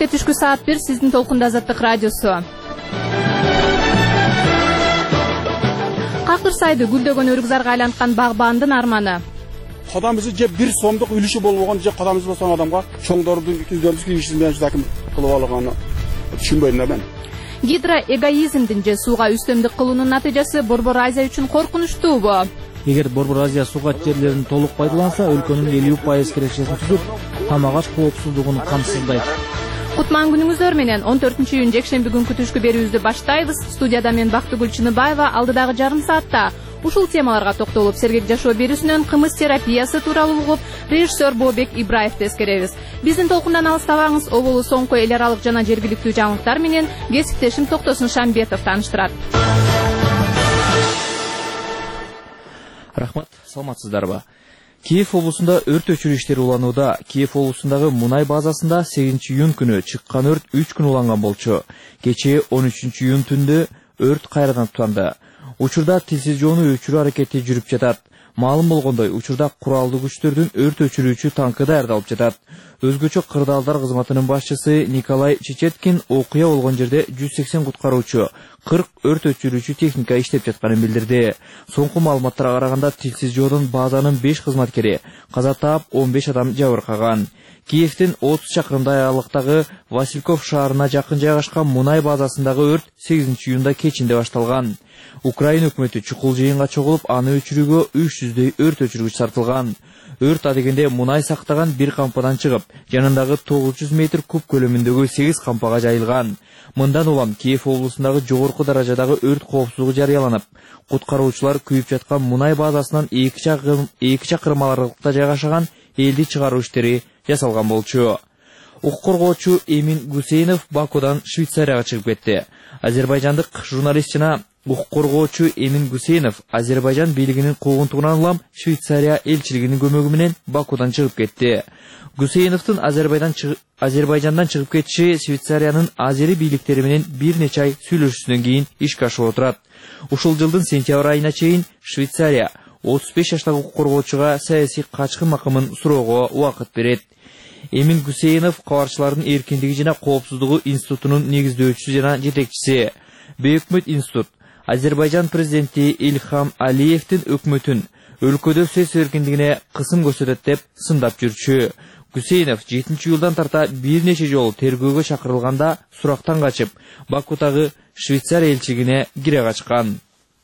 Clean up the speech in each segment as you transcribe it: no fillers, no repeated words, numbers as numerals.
Кечте түшкү саат 1 сиздин толкунда Азаттык радиосу. Какырсайды гүлдөгөн өрүкзарга айланткан багбандын арманы. Кадамыбызды же 1 сомдук үлүшү болгон же кадамыбыз болсо адамга чоңдордун күздөрүн кийишин менен заким кылып алганы түшүнбөйм мен. Гидроэгоизмдин же сууга үстөмдүк кылуунун натыйжасы Борбор Азия үчүн коркунучтуубу? Эгер Борбор Азия суугат жерлерин толук пайдаланса, өлкөнүн 50% кирешесин түзүп, тамак аш коопсуздугун камсыздайт. Кутман күнүңүздөр менен 14-июнь жекшемби күнкү түшкү берүүбүздү баштайбыз. Студияда мен Бактыгүл Чыныбаева алдыдагы жарым саатта ушул темаларга токтолуп, сергек жашоо берүүсүнөн кымыз терапиясы тууралуу угуп, режиссер Бообек Ибраевди эскеребиз. Биздин толкундан алыстабаңыз, оболу соңку эл аралык жана жергиликтүү жаңылыктар менен кесиптешим Токтосун Шамбетов тааныштырат. Рахмат, саламатсыздарбы? Киев облусунда өрт өчүрүү иштери уланууда. Киев облусундагы мунай базасында 8-июнь күнү чыккан өрт 3 күн уланган болчу. Кечээ 13-июнь түндө өрт кайрадан тутанды. Учурда тилсиз жоону өчүрүү аракети жүрүп жатат. Маалым болгондой, учурда куралдуу күчтөрдүн өрт өчүрүүчү танкы даярдалып жатат. Өзгөчө кырдаалдар кызматынын башчысы Николай Чечеткин окуя болгон жерде 180 куткаруучу, 40 өрт өчүрүүчү техника иштеп жатканын билдирди. Соңку маалыматтарга караганда тилсиз жоодон базанын 5 кызматкери каза таап, 15 адам жабыркаган. Киевдин 30 чакырымдай аялыктагы Васильков шаарына жакын жайгашкан мунай базасындагы өрт 8-июнда кечинде башталган. Украина өкмөтү чукул жыйынга чогулуп, аны өчүрүүгө 300дөй өрт өчүргүч тартылган. Өрт адегенде мунай сактаган бир кампадан чыгып, жанындагы 900 метр куб көлөмүндөгү 8 кампага жайылган. Мындан улам Киев облусундагы жогорку даражадагы өрт коопсуздугу жарыяланып, куткаруучулар күйүп жаткан мунай базасынан 2 чакырым аралыкта жайгашкан элди чыгаруу иштери жасалган болчу. Укук коргоочу Эмин Гусейнов Бакудан Швейцарияга чыгып кетти. Азербайжандык журналист жана укук коргоочу Эмин Гусейнов Азербайжан бийлигинин куугунтугунан улам Швейцария элчилигинин көмөгү менен Бакудан чыгып кетти. Гусейновдун Азербайжандан чыгып кетиши Швейцариянын азери бийликтери менен бир нече ай сүйлөшүүсүнөн кийин ишке ашып отурат. Ушул жылдын сентябрь айына чейин Швейцария 35 жаштагы укук коргоочуга саясий качкын макымын суроого убакыт берет. Эмин Гусейнов кабарчылардын эркиндиги жана коопсуздугу институтунун негиздөөчүсү жана жетекчиси. Бейөкмөт институт Азербайжан президенти Ильхам Алиевдин өкмөтүн өлкөдө сөз эркиндигине кысым көрсөтөт деп сындап жүрчү. Гусейнов 7-июлдан тарта бир нече жолу тергөөгө чакырылганда сурактан качып, Бакудагы Швейцария элчилигине кире качкан.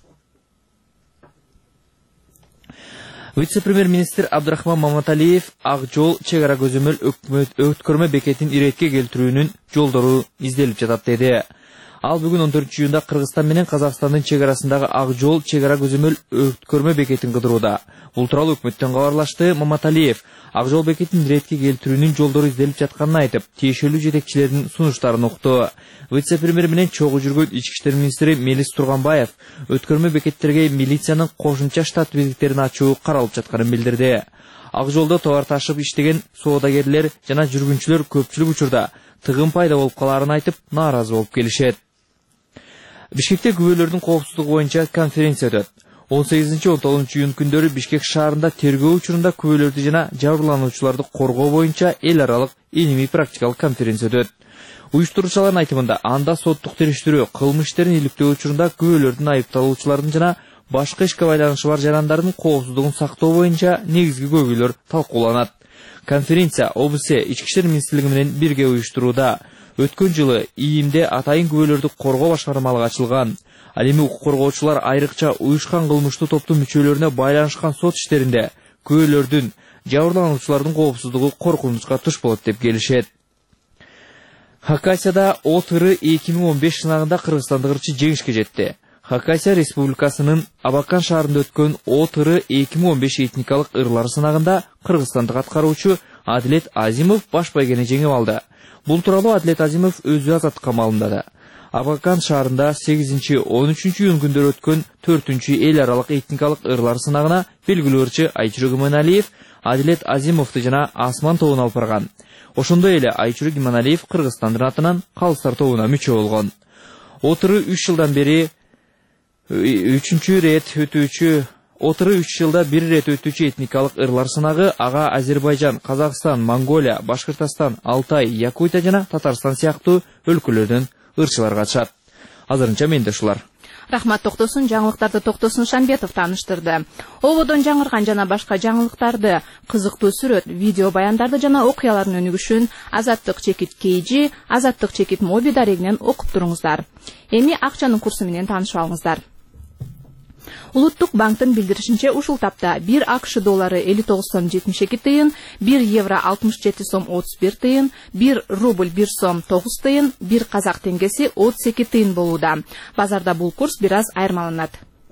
Вице-премьер-министр Абдрахман Маматалиев Ак жол чек ара көзөмөл өткөрмө бекетин иретке келтирүүнүн жолдору изделип жатат деди. Ал бүгүн 14-июнда Кыргызстан менен Казакстандын чек арасындагы Ак жол чек ара көзөмөл өткөрмө бекетин кыдырууда. Бул тууралуу өкмөттөн кабарлашты Маматалиев. Ак жол бекетин иретке келтирүүнүн жолдору изделип жатканын айтып, тиешелүү жетекчилердин сунуштарын укту. Вице-премьер менен чогуу жүргөн Ички иштер министри Мелис Турганбаев өткөрмө бекеттерге милициянын кошумча штат безектерин ачуу каралып жатканын билдирди. Ак жолдо товар ташып иштеген соодагерлер жана жүргүнчүлөр көпчүлүк учурда тыгын пайда болуп каларын айтып, нааразы болуп келишет. Бишкекте күбөлөрдүн коопсуздугу боюнча конференция өтөт. 18-19 күндөрү Бишкек шаарында тергөө учурунда күбөлөрдү жана жабырлануучуларды коргоо боюнча эл аралык илимий практикалык конференция өтөт. Уюштуруучулардын айтымында, анда соттук териштирүү, кылмыш иштерин иликтөө учурунда күбөлөрдүн айыпталуучулардын жана башка ишке байланышы бар жарандардын коопсуздугун сактоо боюнча негизги көйгөйлөр талкууланат. Конференция ОБС Ички иштер министрлиги менен бирге уюштурууда. Өткөн жылы иимде атайын күбөлөрдү коргоо башкармалыгы ачылган. Ал эми укук коргоочулар айрыкча уюшкан кылмыштуу топтун мүчөлөрүнө байланышкан сот иштеринде күбөлөрдүн, жабырлануучулардын коопсуздугу коркунучка туш болот деп келишет. Хакасияда ОТР 2015 сынагында кыргызстандык ырчы жеңишке жетти. Хакасия Республикасынын Абакан шаарында өткөн ОТР 2015 этникалык ырлар сынагында кыргызстандык аткаруучу Адилет Азимов баш байгени жеңип алды. Бул тууралуу Адилет Азимов өзү азаттыкка маалымдады. Абакан шаарында 8-13 июнь күндөрү өткөн 4-чү эл аралык этникалык ырлар сынагына белгилүү ырчы Айчүрү Гиманалиев Адилет Азимовду жана Асман тобуна алып барган. Ошондой эле Айчүрү Гиманалиев Кыргызстандын атынан Калыстар тобуна мүчө болгон. Отуру 3 жылдан бери 3-чү рет өтүүчү Отуру 3 жылда бир ирет өтүүчү этникалык ырлар сынагы ага Азербайжан, Казакстан, Монголия, Башкортостан, Алтай, Якутия жана Татарстан сыяктуу өлкөлөрдөн ырчылар катышат. Азырынча менде ушулар. Рахмат Токтосун, жаңылыктарды Токтосун Шамбетов тааныштырды. Ободон жаңырган жана башка жаңылыктарды, кызыктуу сүрөт, видео баяндарды жана окуялардын өнүгүшүн Азаттык чекит KG, Азаттык чекит Моби дарегинен окуп туруңуздар. Эми акчанын курсу менен таанышып алыңыздар. Улуттук банктын билдиришинче ушул тапта 1 АКШ доллары 59 сом 72 тыйын, 1 евро 67 сом 31 тыйын, 1 рубль 1 сом 9 тыйын, 1 казак теңгеси 32 тыйын болууда. Базарда бул курс бир аз айырмаланат.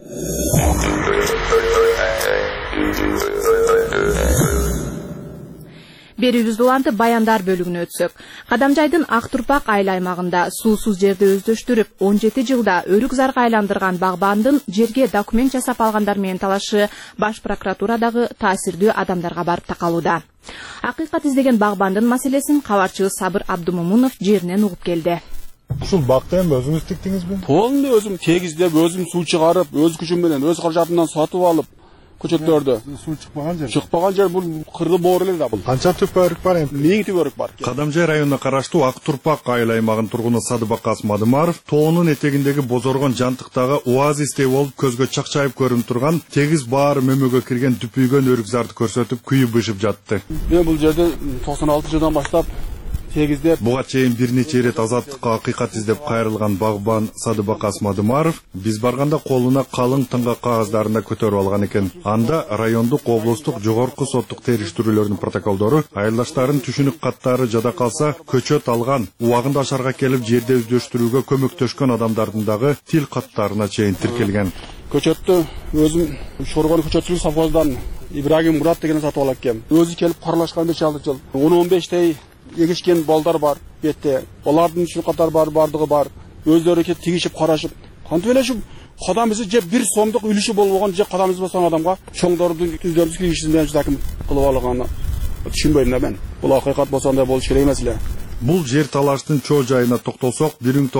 Берүүбүздү улантып баяндар бөлүгүнө өтсөк. Кадамжайдын Ак Турпак айыл аймагында суусуз жерди өздөштүрүп 17 жылда өрүк зарга айландырган багбандын жерге документ жасап алгандар менен талашы Баш прокуратурадагы таасирдүү адамдарга барып такалууда. Акыйкат издеген багбандын маселесин кабарчыбыз Сабыр Абдумомунов жеринен угуп келди. Ушул бакты эми өзүңүз тиктиңизби? Толуну өзүм тегиздеп, өзүм суу чыгарып, өз күчүм менен, өз каражатымдан сатып алып, көчөттөрдү. Суу чыкпаган жер. Чыкпаган жер бул кырды боор эле да бул. Канча түп өрүк бар эми? 1000 түп өрүк бар. Кадамжай районуна караштуу Ак Турпак айыл аймагынын тургуну Садыбакас Мадымаров тоонун этегиндеги бозоргон жантыктагы оазистей болуп көзгө чакчайып көрүнүп турган тегиз баары мөмөгө кирген түпүйгөн өрүк зарды көрсөтүп күйүп бышып жатты. Мен бул жерде 96 жылдан баштап тегиздеп, буга чейин бир нече ирет азаттыкка акыйкат издеп кайрылган багбан Садыбакас Мадымаров биз барганда колуна калың тыңгак кагаздарын да көтөрүп алган экен. Анда райондук, облустук, жогорку соттук териштирүүлөрдүн протоколдору, айылдаштардын түшүнүк каттары жада калса көчөт алган, убагында ашарга келип жерде өздөштүрүүгө көмөктөшкөн адамдардын дагы тил каттарына чейин тиркелген. Көчөттү өзүм Шоргон көчөтчүлүк совхозунан Ибрагим Мурат деген сатып алып келем. Өзү келип каралашкан 5-6 жыл. 10-15 егишкен балдар бар бетте. Олардын үчүн катар бардыгы бар. Өздөрү келип тигишип карашып, кантип эле ушу кадамыбызды же 1 сомдук үлүшү болгон же кадамыбыз болсоң адамга чоңдордун түздөрүн кийишинден заким кылып алганына түшүнбөйм да мен. Бул акыйкат болсо андай болуш керек эмес эле. Бул жер талаштын чоо жайына токтолсок,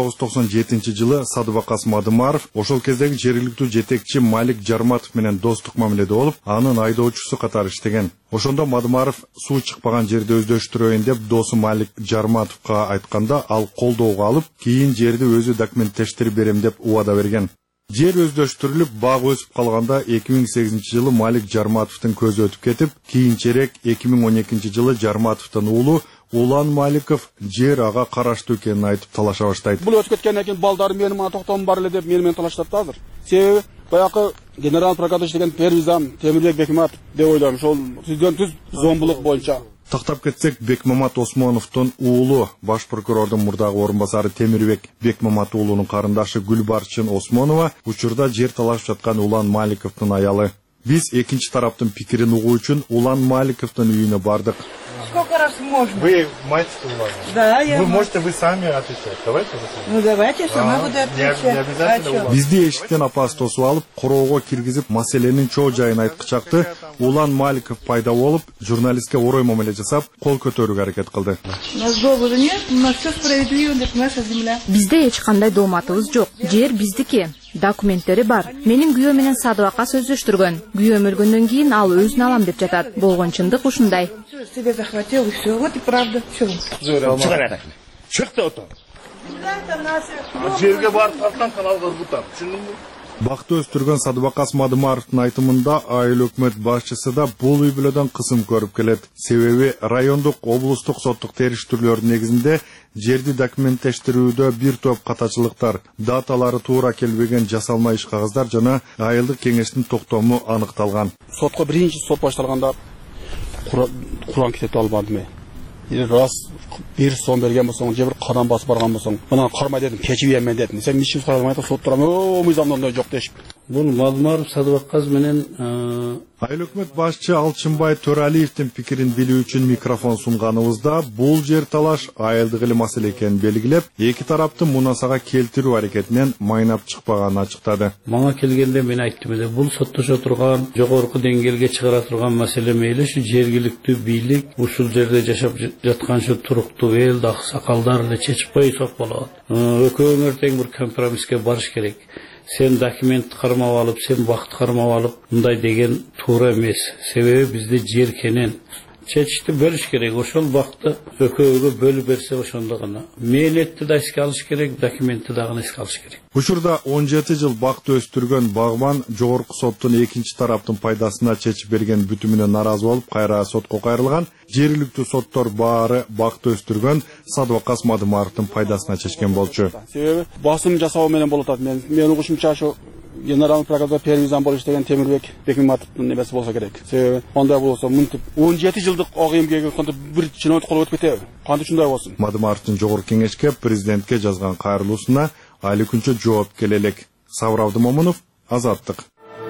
1997 жылы Садыбакас Мадымаров ошол кездеги жергиликтүү жетекчи Малик Жарматов менен достук мамиледе болуп, анын айдоочусу катары иштеген. Ошондо Мадымаров суу чыкпаган жерди өздөштүрөйүн деп досу Малик Жарматовго айтканда, ал колдоого алып, кийин жерди өзү документтештирип берем деп убада берген. Жер өздөштүрүлүп, баг өсүп калганда 2008 жылы Малик Жарматовдун көзү өтүп кетип, кийинчерээк 2012 жылы Жарматовдун уулу Улан Маликов жер ага караштуу экенин айтып талаша баштайт. Бул өтүп кеткенден кийин балдар менин мына токтом бар эле деп менен талашат да азыр. Себеби баягы генерал прокурор иштеген Первизам Темирбек Бекмаматов деп ойлойм. Ошол түздөн түз зомбулук боюнча. Тактап кетсек, Бекмамат Осмоновдун уулу, баш прокурордун мурдагы орун басары Темирбек Бекмамат уулунун карындашы Гүлбарчын Осмонова учурда жер талашып жаткан Улан Маликовдун аялы. Биз экинчи тараптын пикирин угуу үчүн Улан Маликовдун үйүнө бардык. Сколько раз можно? Вы мать Улана? Да, я. Вы можете вы сами отвечать. Давайте вы сами. Ну давайте, я сама буду отвечать. Не обязательно Улан. Бизди эшиктен апасы тосуп алып, короого киргизип, маселенин чоо жайын айткычакты. Улан Маликов пайда болуп, журналистке орой мамиле жасап, кол көтөрүүгө аракет кылды. У нас договора нет, у нас все справедливо, это наша земля. Бизде эч кандай дооматыбыз жок. Жер биздики. Документтери бар. Менин күйөө менен Садыбакас өздөштүргөн. Күйөөм өлгөндөн кийин ал өзүн алам деп жатат. Болгон чындык ушундай. Себе захватил и все. Вот и правда. Все. Чыкты ото. Жерге барып калсаң каналга бутат. Түшүндүңбү? Бакты өстүргөн Садыбакас Мадымаровдун айтымында айыл өкмөт башчысы да бул үй бүлөдөн кысым көрүп келет. Себеби райондук, облустук соттук териштирүүлөрдүн негизинде жерди документтештирүүдө бир топ катачылыктар, даталары туура келбеген жасалма иш кагаздар жана айылдык кеңештин токтому аныкталган. Сотко биринчи сот башталганда Куран китепти алып бардым. Раз 1 сом берген болсоң, же бир кадам басып барган болсоң, мына карма дедим, кечип ийем дедим. Сен ничек карамай соттурам, мыйзамда жок дешип. Бул Мадымаров Садыбакас менен айыл өкмөт башчы Алчынбай Төралиевдин пикирин билүү үчүн микрофон сунганыбызда, бул жер талаш айылдык эле маселе экенин белгилеп, эки тараптын мунасага келтирүү аракетинен майнап чыкпаганын ачыктады. Мага келгенде мен айттым эле, бул соттошо турган, жогорку деңгээлге чыгара турган маселе эмес, ушу жергиликтүү бийлик, ушул жерде жашап жаткан ушу туруктуу эл, аксакалдар эле чечип койсок болот. Экөөңөр тең бир компромисске барыш керек. сен документ кармап алып, сен вакыт кармап алып, мындай деген туура эмес. Себеби бизде жер кенен. Чечишти бөлүш керек. Ошол вакытты экөөгө бөлүп берсе ошондо гана. Мээнетти да эске алыш керек, документти дагы эске алыш керек. Учурда 17 жыл бакты өстүргөн багбан жогорку соттун экинчи тараптын пайдасына чечип берген бүтүмүнө нааразы болуп, кайра сотко кайрылган. Жергиликтүү соттор баары бакты өстүргөн Садыбакас Мадымаровдун пайдасына чечкен болчу. Себеби басым жасоо менен болуп атат. Мен угушумча ошо генерал прокурор Первизан болуш деген Темирбек Бекматовдун небеси болсо керек. Себеби андай болсо мынтип 17 жылдык ак эмгеги бир чиновник кол өтүп кетеби? Кантип ушундай болсун? Мадымаровдун жогорку кеңешке президентке жазган кайрылуусуна али күнчө жооп келе элек. Сабыр Абдымомунов, Азаттык.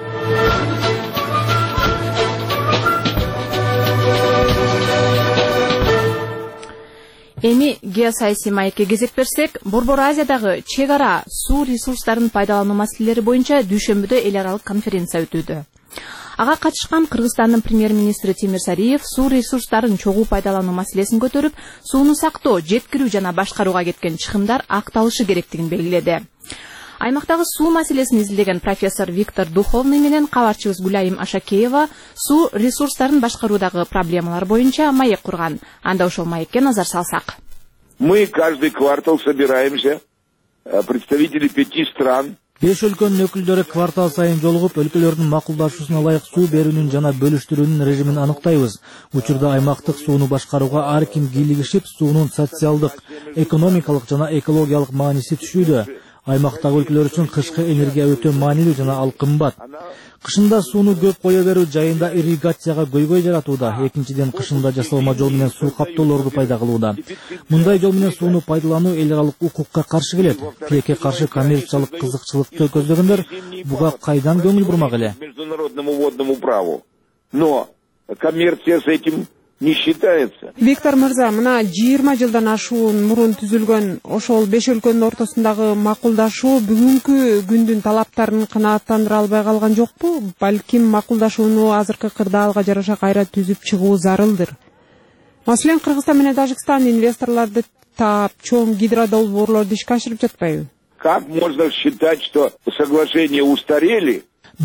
Эми геосаясий маекке кезек берсек, Борбор Азиядагы чек ара суу ресурстарын пайдалануу маселелери боюнча дүйшөмбүдө эл аралык конференция өтүүдө. Ага катышкан Кыргызстандын премьер-министри Тимир Сариев суу ресурстарын чогуу пайдалануу маселесин көтөрүп, сууну сактоо, жеткирүү жана башкарууга кеткен чыгымдар акталышы керектигин белгиледи. Аймактагы суу маселесин изилдеген профессор Виктор Духовный менен кабарчыбыз Гуляим Ашакеева суу ресурстарын башкаруудагы проблемалар боюнча маек курган. Анда ошол маекке назар салсак. Мы каждый квартал собираемся, представители 5 стран. 5 өлкөнүн өкүлдөрү квартал сайын жолугуп, өлкөлөрдүн макулдашуусуна ылайык суу берүүнүн жана бөлүштүрүүнүн режимин аныктайбыз. Учурда аймактык сууну башкарууга ар ким кийлигишип, суунун социалдык, экономикалык жана экологиялык мааниси түшүүдө. Аймактагы өлкөлөр үчүн кышкы энергия өтө маанилүү жана ал кымбат. Кышында сууну көп кое берүү жайында ирригацияга көйгөй жаратууда. Экинчиден, кышында жасалма жол менен суу каптоолорду пайда кылууда. Мындай жол менен сууну пайдалануу эл аралык укукка каршы келет. Тилекке каршы коммерциялык кызыкчылыкты көздөгөндөр буга кайдан көңүл бурмак эле? Международному водному праву. Но коммерция с этим не считается. Виктор Мырза, мына 20 жылдан ашуун мурун түзүлгөн ошол 5 өлкөнүн ортосундагы макулдашуу бүгүнкү күндүн талаптарын канааттандыра албай калган жокпу? Балким макулдашууну азыркы кырдаалга жараша кайра түзүп чыгуу зарылдыр. Маселен, Кыргызстан менен Тажикстан инвесторлорду таап, чоң гидродолбоорлорду ишке ашырып жатпайбы? Как можно считать, что соглашения устарели?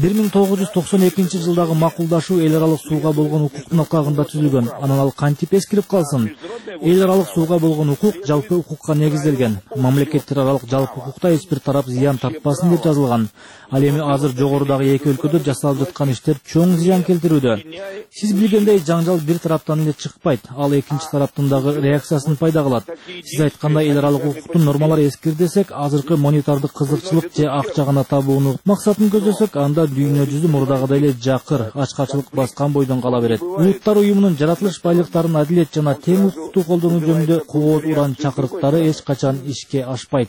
1992 жылдагы макулдашуу эл аралык сууга болгон укуктун алкагында түзүлгөн. Анан ал кантип эскирип калсын? Эл аралык сууга болгон укук жалпы укукка негизделген. Мамлекеттер аралык жалпы укукта эч бир тарап зыян тартпасын деп жазылган. Ал эми азыр жогорудагы эки өлкөдө жасалып жаткан иштер чоң зыян келтирүүдө. Сиз билгендей жаңжал бир тараптан эле чыкпайт, ал экинчи тараптын дагы реакциясын пайда кылат. Сиз айткандай эл аралык укуктун нормалары эскир десек, азыркы монетардык кызыкчылык же акча гана табууну максатын көздөсөк, анда дүйнө жүзү мурдагыдай эле жакыр, ачкачылык баскан бойдон кала берет. Улуттар уюмунун жаратылыш байлыктарын адилет жана тең укуктуу колдонуу жөнүндө кооз уран чакырыктары эч качан ишке ашпайт.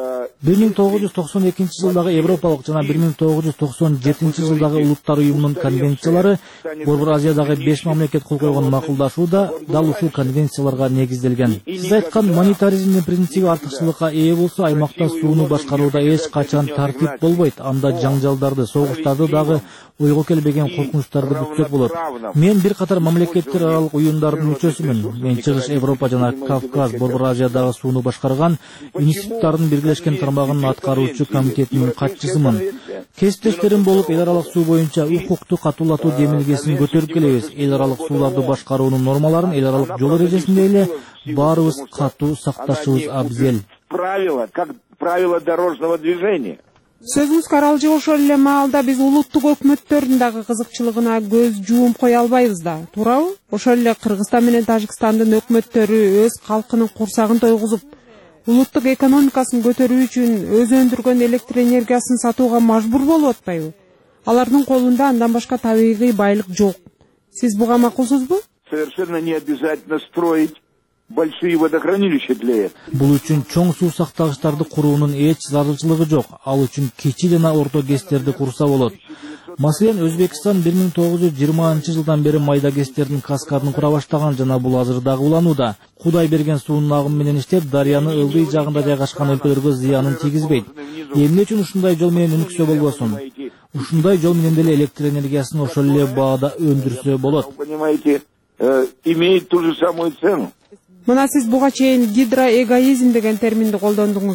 1992 жылдагы Европалык жана 1997 жылдагы Улуттар уюмунун конвенциялары Борбор Азиядагы 5 мамлекет кол койгон макулдашууда дал ушул конвенцияларга негизделген. Сиз айткан монетаризмдин принциби артыкчылыкка ээ болсо, аймакта сууну башкарууда эч качан тартип болбойт. Анда жаңжалдарды, согуштарды дагы ойго келбеген коркунучтарды бүксөк болот. Мен бир катар мамлекеттер аралык уюмдардын мүчөсүмүн. Мен Чыгыш Европа жана Кавказ, Борбор Азиядагы сууну башкарган институттардын биргелешкен тармагынын аткаруучу комитетинин катчысымын. Кесиптештерим болуп, эл аралык суу боюнча укукту катуулатуу демилгесин көтөрүп келебиз. Эл аралык сууларды башкаруунун нормаларын эл аралык жол эрежесинде эле баарыбыз катуу сакташыбыз абзел. Правила, как правила дорожного движения. Сөзүңүз каралжы, ошол эле маалда биз улуттук өкмөттөрдүн дагы кызыкчылыгына көз жууп кое албайбыз да, туурабы? Ошол эле Кыргызстан менен Тажикстандын өкмөттөрү өз калкынын курсагын тойгузуп, улуттук экономикасын көтөрүү үчүн өз өндүргөн электр энергиясын сатууга мажбур болуп атпайбы? Алардын колунда андан башка табигый байлык жок. Сиз буга макулсузбу? Совершенно не обязательно строить большие водохранилища для этого. Бул үчүн чоң суу сактагычтарды куруунун эч зарылчылыгы жок. Ал үчүн кичи жана орто КЭСтерди курса болот. Маселен, Өзбекстан 1920 жылдан бери майда КЭСтердин каскадын кура баштаган жана бул азыр дагы уланууда. Кудай берген суунун агымы менен иштеп, дарыяны ылдый жагында жайгашкан өлкөлөргө зыянын тийгизбейт. Эмне үчүн ушундай жол менен өнүксө болбосун? Ушундай жол менен деле электр энергиясын ошол эле баада өндүрсө болот. Понимаете, имеет ту же самую цену. Мына сиз буга чейин гидроэгоизм деген терминди колдондуңуз.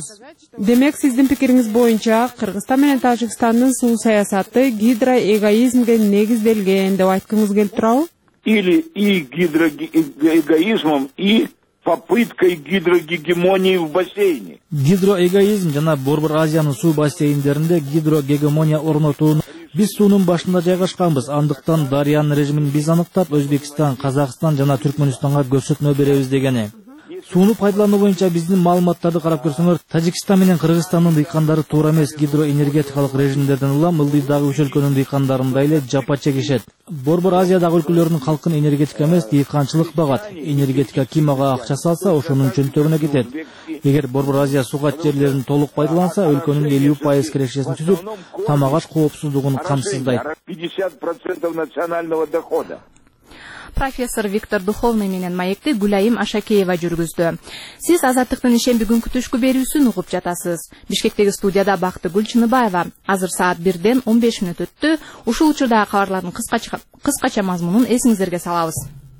Демек, сиздин пикириңиз боюнча, Кыргызстан менен Тажикстандын суу саясаты гидроэгоизмге негизделген деп айткыңыз келип турабы? Или и гидроэгоизмом, и попыткой гидрогегемонии в бассейне. Гидроэгоизм жана Борбор Азиянын суу бассейндеринде гидрогегемония орнотууну биз суунун башында жайгашканбыз. Андыктан дарыянын режимин биз аныктап, Өзбекстан, Казакстан жана Түркмөнстанга көрсөтмө беребиз дегени. Сууну пайдалануу боюнча биздин маалыматтарды карап көрсөңөр, Тажикстан менен Кыргызстандын дыйкандары туура эмес гидроэнергетикалык режимдерден улам ылдыйдагы үч өлкөнүн дыйкандарындай эле жапа чегишет. Борбор Азиядагы өлкөлөрдүн калкын энергетика эмес, дыйканчылык багат. Энергетика ким ага акча салса, ошонун чөнтөгүнө кетет. Эгер Борбор Азия сугат жерлерин толук пайдаланса, өлкөнүн 50% кирешесин түзүп, тамак-аш коопсуздугун камсыздайт. 50% национального дохода. Профессор Виктор Духовный менен маекти Гүлайым Ашакеева жүргүздү. Сиз Азаттыктын ишемби күнкү түшкү берүүсүн угуп жатасыз. Бишкектеги студияда Бактыгүл Чыныбаева. Азыр саат 1-ден 15 мүнөт өттү. Ушул учурдагы кабарлардын кыскача мазмунун эсиңиздерге салабыз.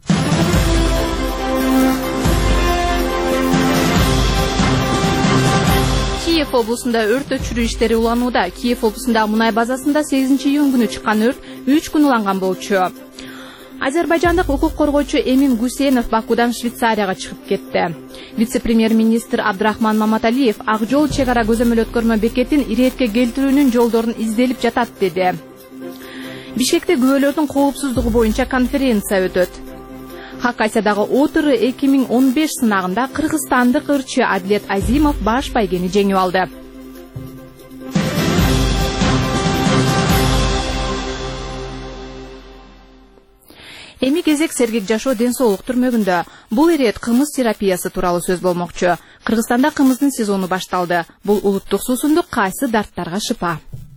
Киев облусунда өрт өчүрүү иштери уланууда. Киев облусундагы мунай базасында 8-июнь күнү чыккан өрт 3 күн уланган болчу. Азербайжандык укук коргоочу Эмин Гусейнов Бакудан Швейцарияга чыгып кетти. Вице-премьер-министр Абдрахман Маматалиев Ак жол чек ара көзөмөл өткөрмө бекетин иретке келтирүүнүн жолдорун изделип жатат деди. Бишкекте күбөлөрдүн коопсуздугу боюнча конференция өтөт. Хакасиядагы отуру 2015 сынагында кыргызстандык ырчы Адлет Азимов баш байгени жеңип алды. Эми кезек сергек жашоо ден соолук түрмөгүндө. Бул ирет кымыз терапиясы тууралуу сөз болмокчу. Кыргызстанда кымыздын сезону башталды. Бул улуттук суусундук кайсы дарттарга шыпа.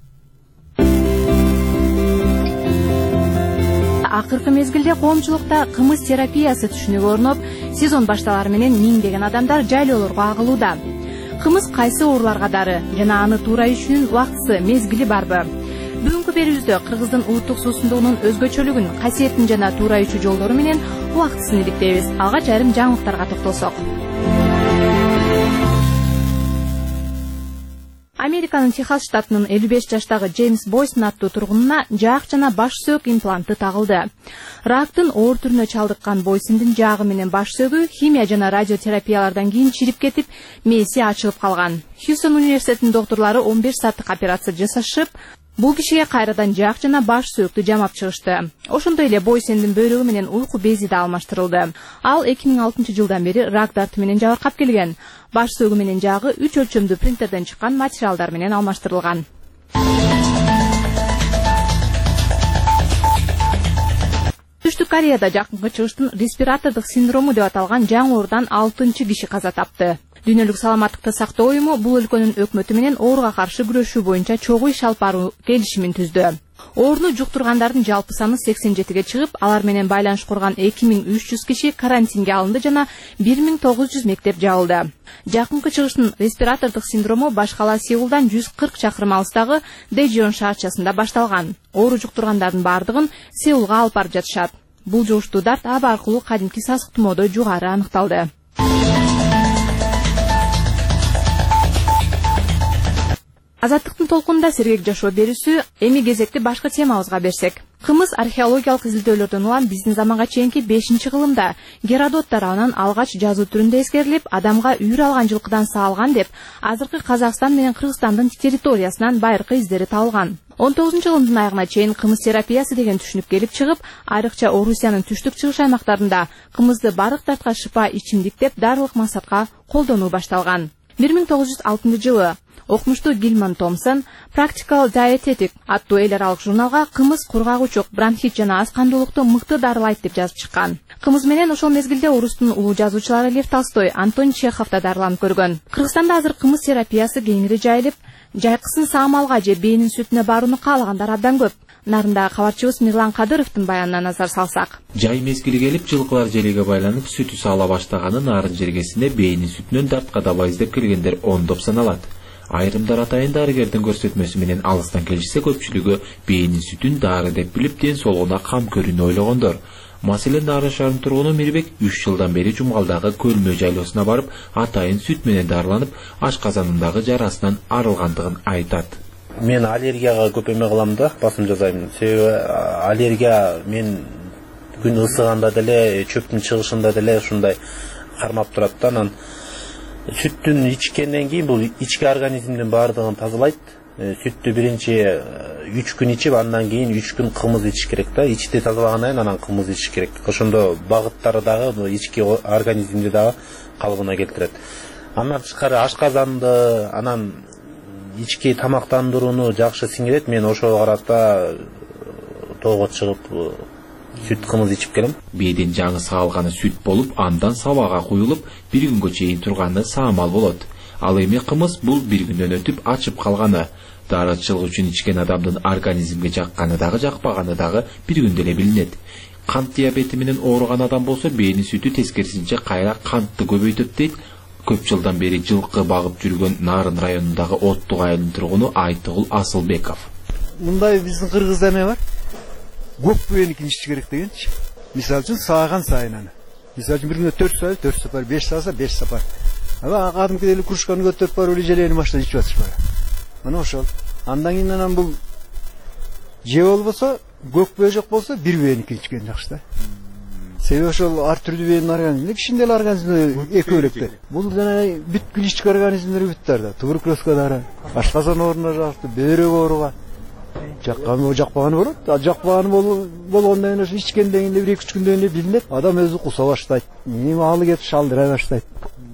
Акыркы мезгилде коомчулукта кымыз терапиясы түшүнүгү орноп, сезон башталары менен миңдеген адамдар жайлоолорго агылууда. Кымыз кайсы ооруларга дары жана аны туура ичүүнүн убактысы, мезгили барбы? Бүгүнкү берүүбүздө кыргыздын улуттук суусундугунун өзгөчөлүгүн, касиетин жана туура ичүү жолдору менен убактысын иликтейбиз. Алгач айрым жаңылыктарга токтолсок. Американын Техас штатынын 55 жаштагы Джеймс Бойсон аттуу тургунуна жаак жана баш сөөк импланты тагылды. Рактын оор түрүнө чалдыккан Бойсондун жаагы менен баш сөөгү химия жана радиотерапиялардан кийин чирип кетип, мээси ачылып калган. Хьюстон университетинин доктурлары 15 сааттык операция жасашып, бул кишиге кайрадан жаак жана баш сөөктү жамап чыгышты. Ошондой эле Бойсондун бөйрөгү менен уйку бези да алмаштырылды. Ал 2006 жылдан бери рак дарты менен жабыркап келген. Баш сөөгү менен жаагы 3 өлчөмдүү принтерден чыккан материалдар менен алмаштырылган. Түштүк Кореяда жакынкы чыгыштын респиратордук синдрому деп аталган жаңы оорудан 6-чы киши каза тапты. Дүйнөлүк саламаттыкты сактоо уюму бул өлкөнүн өкмөтү менен ооруга каршы күрөшүү боюнча чогуу иш алып баруу келишимин түздү. Ооруну жуктургандардын жалпы саны 87ге чыгып, алар менен байланыш курган 2300 киши карантинге алынды жана 1900 мектеп жабылды. Жакынкы чыгыштын респиратордук синдрому баш кала Сеулдан 140 чакырым алыстагы Дэжион шаарчасында башталган. Оору жуктургандардын бардыгын Сеулга алып барып жатышат. Бул жугуштуу дарт аба аркылуу кадимки сасык тумоодой жугары аныкталды. Азаттыктын толкунунда сергек жашоо берүүсү эми кезекти башка темабызга берсек. Кымыз археологиялык изилдөөлөрдөн улам биздин заманга чейинки 5-кылымда Геродот тарабынан алгач жазуу түрүндө эскерилип, адамга үйүр алган жылкыдан саалган деп азыркы Казакстан менен Кыргызстандын территориясынан байыркы издери табылган. 19-кылымдын аягына чейин кымыз терапиясы деген түшүнүк келип чыгып, айрыкча Орусиянын түштүк чыгыш аймактарында кымызды барык дартка шыпа ичимдик деп дарылык максатка колдонуу башталган. 1906 жылы окумуштуу Гилман Томсон Practical Dietetic аттуу эл аралык журналга кымыз кургагучук, бронхит жана ас кандуулукту мыкты дарылайт деп жазып чыккан. Кымыз менен ошол мезгилде орустун улуу жазуучулары Лев Толстой, Антон Чехов да дарыланып көргөн. Кыргызстанда азыр кымыз терапиясы кеңири жайылып, жайкысын саамалга же бээнин сүтүнө барууну каалагандар абдан көп. Нарындагы кабарчыбыз Мирлан Кадыровдун баянына назар салсак. Жай мезгили келип, жылкылар желеге байланып сүтү саала баштаганын нарын жергесинде бээнин сүтүнөн дартка дабай издеп келгендер ондоп саналат. Айрымдар атайын дарыгердин көрсөтмөсү менен алыстан келишсе, көпчүлүгү бээнин сүтүн дары деп билип, ден соолугуна кам көрүүнү ойлогондор. Маселен Нарын шаарынын тургуну Мирбек 3 жылдан бери Жумгалдагы Көлмө жайлоосуна барып, атайын сүт менен дарыланып, ашказанындагы жарасынан арылгандыгын айтат. Мен аллергияга көп эме кылам да, басым жасайм. Себеби аллергия мен күн ысыганда деле, чөптүн чыгышында деле ушундай кармап турат да. Анан сүттүн ичкенден кийин бул ички организмдин баардыгын тазалайт. Сүттү биринчи 3 күн ичип, андан кийин 3 күн кымыз ичиш керек да. Ичти тазалагандан кийин анан кымыз ичиш керек. Ошондо багыттары дагы ички организмди дагы калыбына келтирет. Андан тышкары ашказанды, анан ички тамактандырууну жакшы сиңирет. Мен ошого карата тоого чыгып сүт кымыз ичип келем. Бээдин жаңы саалганы сүт болуп, андан сабага куюлуп, 1 күнгө чейин турганы саамал болот. Ал эми кымыз бул 1 күндөн өтүп ачып калганы. Дарычылык үчүн ичкен адамдын организмге жакканы дагы жакпаганы дагы 1 күндө эле билинет. Кант диабети менен ооруган адам болсо бээдин сүтү тескерисинче кайра кантты көбөйтөт дейт. Көп жылдан бери жылкы багып жүргөн Нарын районундагы Оттук айылынын тургуну Айтыгул Асылбеков. Мындай биздин Кыргызда эме бар. Көк бөөөнүкүн ичиш керек дегенчи. Мисалы үчүн сааган сайын аны. Мисалы үчүн 1 күндө 4 сапар, 5 сааса 5 сапар. Аба кадимки эле кружканы көтөрүп барып эле желени баштап ичип атышпайбы. Мына ошол. Андан кийин анан бул же болбосо, көк бөө жок болсо 1 бөөөнүкүн ичкен жакшы да. Себеби ошол ар түрдүү бөөнүн организми, кичиндей организми экөөлөктө. Бул жана бүткүл ички организмдер бүттөр да. Туберкулезге дары, ашказан ооруна жакты, бөйрөк ооруга жакпаганы болот. Жакпаганы болгондон кийин ичкенден кийин 1-2 күндөн кийин билинет. Адам өзү куса баштайт. Эми алы кетип шалдыра баштайт.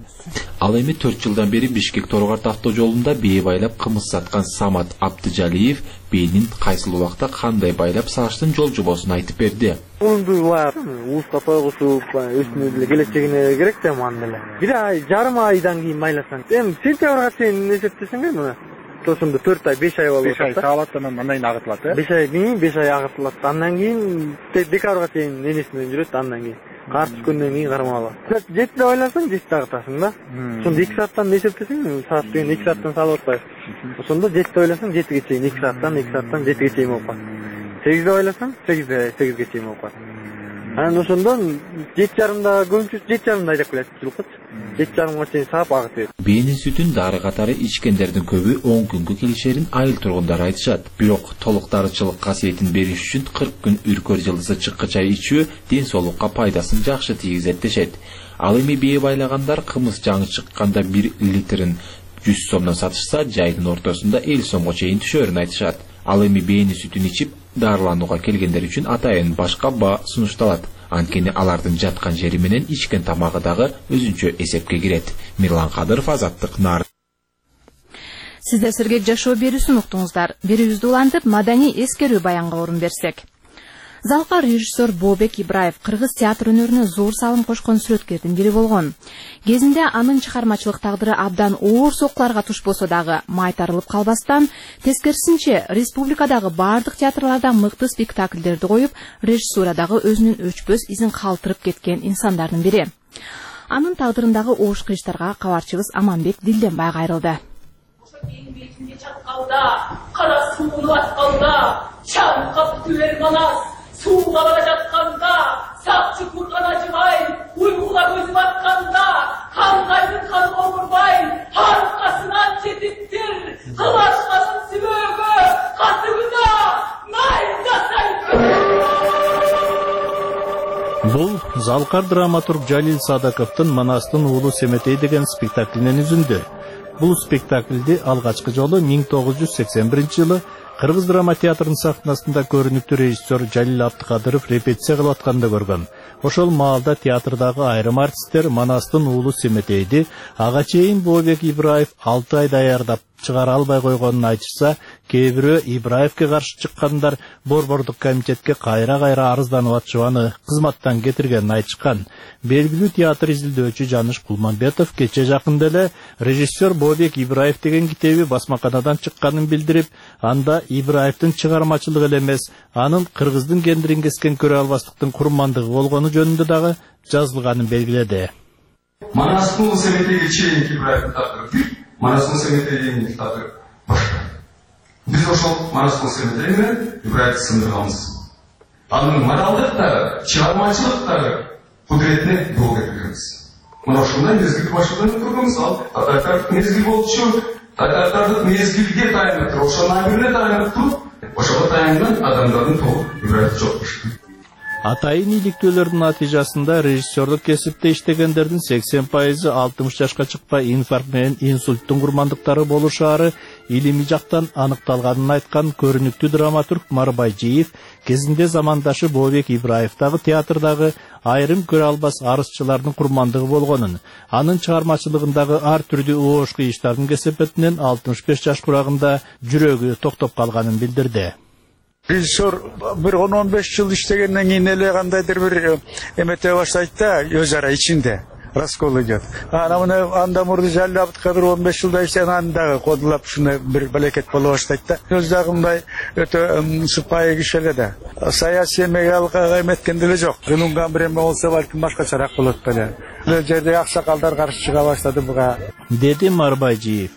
Ал эми 4 жылдан бери Бишкек Торгорт автожолунда бээ байлап кымыз саткан Самат Абдыжалиев бээнин кайсыл убакта кандай байлап саштын жол жобосун айтып берди. Мунду ууска тойгусуп, өстүнө деле келечегине керек да ман деле. 1 ай, жарым айдан кийин байласаң, эми сентябрга чейин эсептесең мына ошондо 4 ай, 5 ай болот. 5 ай саалат анан кийин агытылат, э? 5 ай кийин 5 ай агытылат. Андан кийин декабрга чейин энесинен жүрөт, андан кийин карт түшкөндөн кийин кармалат. 7 ойласаң 7 агытасың да. Ошондо 2 сааттан эсептесең, саат деген 2 сааттан салып атпайбы. Ошондо 7 ойласаң 7ге чейин 2 сааттан 7ге чейин болуп калат. 8 ойласаң 8ге чейин болуп калат. Анан ошондо 7:30да көбүнчө 7:30да айдап келет жылкыч. 7:30га чейин саап агып берет. Бээнин сүтүн дары катары ичкендердин көбү 10 күнгө келишерин айыл тургундары айтышат. Бирок толук дарычылык касиетин бериш үчүн 40 күн үркөр жылдызы чыккы чай ичүү ден соолукка пайдасын жакшы тийгизет дешет. Ал эми бээ байлагандар кымыз жаңы чыкканда 1 литрин 100 сомдон сатышса, жайдын ортосунда 50 сомго чейин түшөрүн айтышат. Ал эми бээнин сүтүн ичип дарыланууга келгендер үчүн атайын башка баа сунушталат. Анткени алардын жаткан жери менен ичкен тамагы дагы өзүнчө эсепке кирет. Мирлан Кадыров, Азаттык, Нарын. Сиздер сергек жашоо берүүсүн уктуңуздар. Берүүбүздү улантып, маданий эскерүү баянга орун берсек. Залга режиссер Бобек Ибраев кыргыз театр өнөрүнө зор салым кошкон сүрөткердин бири болгон. Кезинде анын чыгармачылык тагдыры абдан оор сокуларга туш болсо дагы майтарылып калбастан, тескерисинче республикадагы бардык театрларда мыкты спектакльдерди коюп, режиссурадагы өзүнүн өчпөс изин калтырып кеткен инсандардын бири. Анын тагдырындагы оош кыйыштарга кабарчыбыз Аманбек Дилденбай кайрылды. Кара сууну атканда, чаңкап түлер манас, сууга бара жатканда, сакчы курган ажыбай, уйкуга көзү батканда, калгайдын каны омурбай, аркасынан жетиптир, кылашканын сүбөгө, катыгына, найдасай. Бул Залкар драматург Жалил Садаковдун Манастын уулу Семетей деген спектаклинен үзүндү. Бул спектакльди алгачкы жолу 1981 жылы Кыргыз драма театрынын сахнасында көрүнүктүү режиссер Жалил Абдыкадыров репетиция кылып атканда көргөн. Ошол маалда театрдагы айрым артисттер Манастын уулу Семетейди ага чейин Бобек Ибраев 6 ай даярдап чыгара албай койгонун айтышса, кээ бирөө Ибраевке каршы чыккандар борбордук комитетке кайра арызданып атышыбаны кызматтан кетиргенин айтышкан. Белгилүү театр изилдөөчү Жаныш Кулманбетов кече жакында эле режиссер Бобек Ибраев деген китеби басмаканадан чыкканын билдирип, анда Ибраевдин чыгармачылыгы эле эмес, анын кыргыздын кендирин кескен көрө албастыктын курмандыгы болгону жөнүндө дагы жазылганын белгиледи. Манастын Семетейге чейин Ибраевдин тагдыры, Манастын Семетейдин тагдыры башка. Биз ошол Манастын Семетей менен Ибраевди сындырганбыз. Анын моралдыктары, чыгармачылыктары кудуретине жол беребиз. Мына ушундай мезгил башынан көргөнбүз. Ал татарлардык мезгил болчу, татарлардык мезгилге таянып туруп, ошонун абирине таянып туруп, ошого таянган адамдардын тобу үбөрөт жокмуш. Атайын иликтөөлөрдүн натыйжасында режиссердук кесипте иштегендердин 80% 60 жашка чыкпай инфаркт менен инсульттун курмандыктары болушаары илимий жактан аныкталганын айткан көрүнүктүү драматург Марбайжиев кезинде замандашы Бообек Ибраев дагы театрдагы айрым көрө албас арызчылардын курмандыгы болгонун, анын чыгармачылыгындагы ар түрдүү оош кыйыштардын кесепетинен 65 жаш курагында жүрөгү токтоп калганын билдирди. Режиссер bir 10-15 жыл иштегенден кийин эле кандайдыр бир эмете баштайт да, өз ара ичинде раскол идет. Аны анда мурду жаллабытка бир 15 жылдай иштеген дагы кодулап ушундай бир балекет боло баштайт да. Өз дагы мындай өтө сыпайы киши эле да. Саясий эмеге алга эметкен деле жок. Кылынган бир эме болсо балким башкачараак болот беле. Бул жерде аксакалдар каршы чыга баштады буга. Деди Марбайжиев.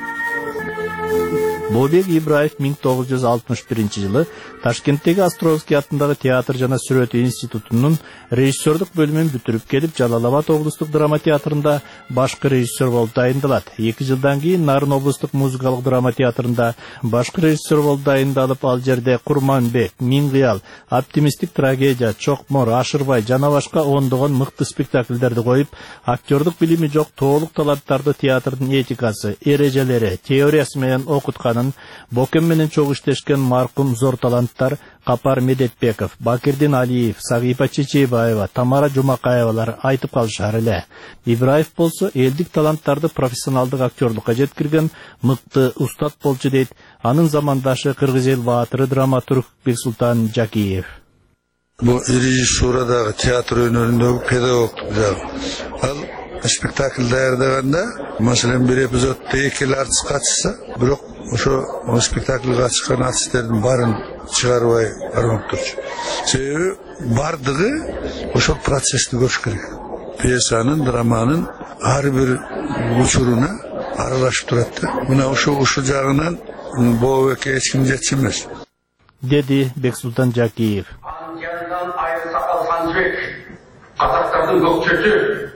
Бообек Ибраев 1961-жылы Ташкенттеги Островский атындагы театр жана сүрөт институтунун режиссердук бөлүмүн бүтүрүп келип, Жалал-Абад облустук драма театрында башкы режиссер болуп дайындалат. 2 жылдан кийин Нарын облустук музыкалык драма театрында башкы режиссер болуп дайындалып, ал жерде Курманбек, Миңгыял, Оптимисттик трагедия, Чокмор, Ашырбай жана башка ондогон мыкты спектакльдерди коюп, актёрдук билими жок толук таланттарды театрдын этикасы, эрежелери, теориясы менен окутканын Бокем менен чогуу иштешкен маркум зор таланттар Капар Медетбеков, Бакирдин Алиев, Сагипа Чечебаева, Тамара Жумакаевалар айтып калышар эле. Ибраев болсо элдик таланттарды профессионалдык актерлукка жеткирген мыкты устат болчу дейт анын замандашы Кыргыз эл баатыры драматург Бексултан Жакиев. Бу режиссурадагы театр өнөрүндөгү педагогтук жагы. Ал спектакль даярдаганда, маселен бир эпизоддо 2 артист катышса, бирок ошо спектакльге катышкан артисттердин баарын чыгарбай бармап турчу. Себеби бардыгы ошол процессти көрүш керек. Пьесанын, драманын ар бир учуруна аралашып турат да. Мына ошол жагынан Бообекке эч ким жетчү эмес. Деди Бексултан Жакиев. Анжардан Айырсакал Санжыбек, казактардын көкчөсү,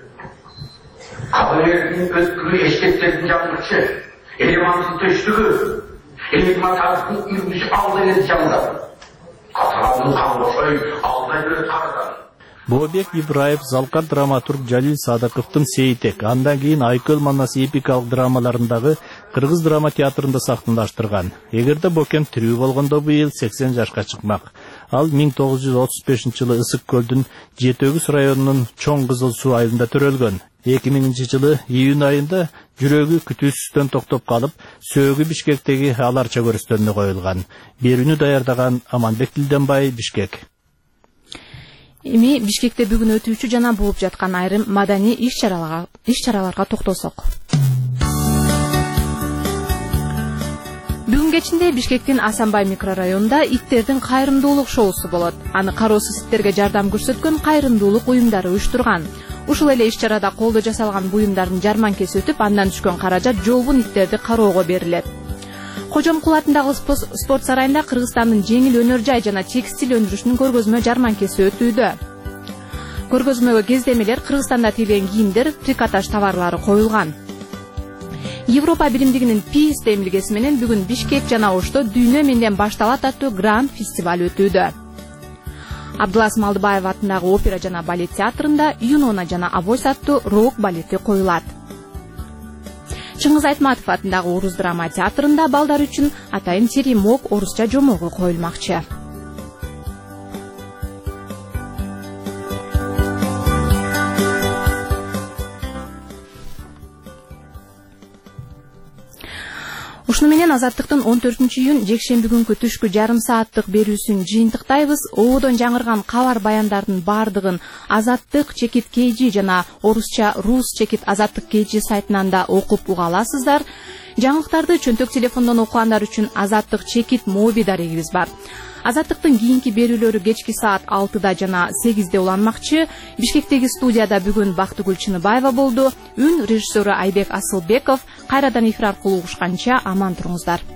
кабылердин өткүлү эшкеттердин жаңгырчы, элеманттын төштүгү, элематардын үрмүш алдыгын жаңдап, катыралдын каңгошой алдай бөлөт кардан. Бообек Ибраев залкар драматург Жалил Садыковдун Сейтек, андан кийин Айкөл Манас эпикалык драмаларындагы Кыргыз драма театрында сахналаштырган. Эгерде Бокем тирүү болгондо быйыл 80 жашка чыкмак. Ал 1935-жылы Ысык көлдүн Жетөгүс районунун Чоң Кызыл суу айылында төрөлгөн. 2000-жылы июнь айында жүрөгү күтүүсүздөн токтоп калып, сөөгү Бишкектеги Аларча көрүстөнүнө коюлган. Берүүнү даярдаган Аманбек Дилденбай, Бишкек. Эми Бишкекте бүгүн өтүүчү жана болуп жаткан айрым маданий иш-чараларга токтолсок. Бүгүн кечинде Бишкектин Асанбай микрорайонунда иттердин кайрымдуулук шоусу болот. Аны кароосуз иттерге жардам көрсөткөн кайрымдуулук уюмдары уюштурган. Ушул эле иш-чарада колдо жасалган буюмдардын жарманкеси өтүп, андан түшкөн каражат жолбун иттерди кароого берилет. Кожомкул атындагы спорт сарайында Кыргызстандын жеңил өнөр жай жана текстиль өндүрүшүнүн көргөзмө жарманкеси өтүүдө. Көргөзмөгө кездемелер, Кыргызстанда тигилген кийимдер, трикотаж товарлары коюлган. Европа биримдигинин PIS демилгеси менен бүгүн Бишкек жана Ошто Дүйнө менден башталат аттуу гранд фестиваль өтүүдө. Абдылас Малдыбаев атындагы опера жана балет театрында Юнона жана Авойс аттуу рок балети коюлат. Чыңгыз Айтматов атындагы Орус драма театрында балдар үчүн атайын теремок орусча жомогу коюлмакчы. Ушуну менен Азаттыктын 14-июнь жекшемби күнкү түшкү жарым сааттык берүүсүн жыйынтыктайбыз. Оодон жаңырган кабар баяндардын бардыгын Азаттык чекит KG жана орусча Рус чекит Азаттык KG сайтынан да окуп уга аласыздар. Жаңылыктарды чөнтөк телефондон окугандар үчүн Азаттык чекит моби дарегибиз бар. Азаттыктын кийинки берүүлөрү кечки саат 6-да жана 8-де уланмакчы. Бишкектеги студияда бүгүн Бактыгүл Чыныбаева болду. Үн режиссеру Айбек Асылбеков. Кайрадан эфир аркылуу угушканча аман туруңуздар.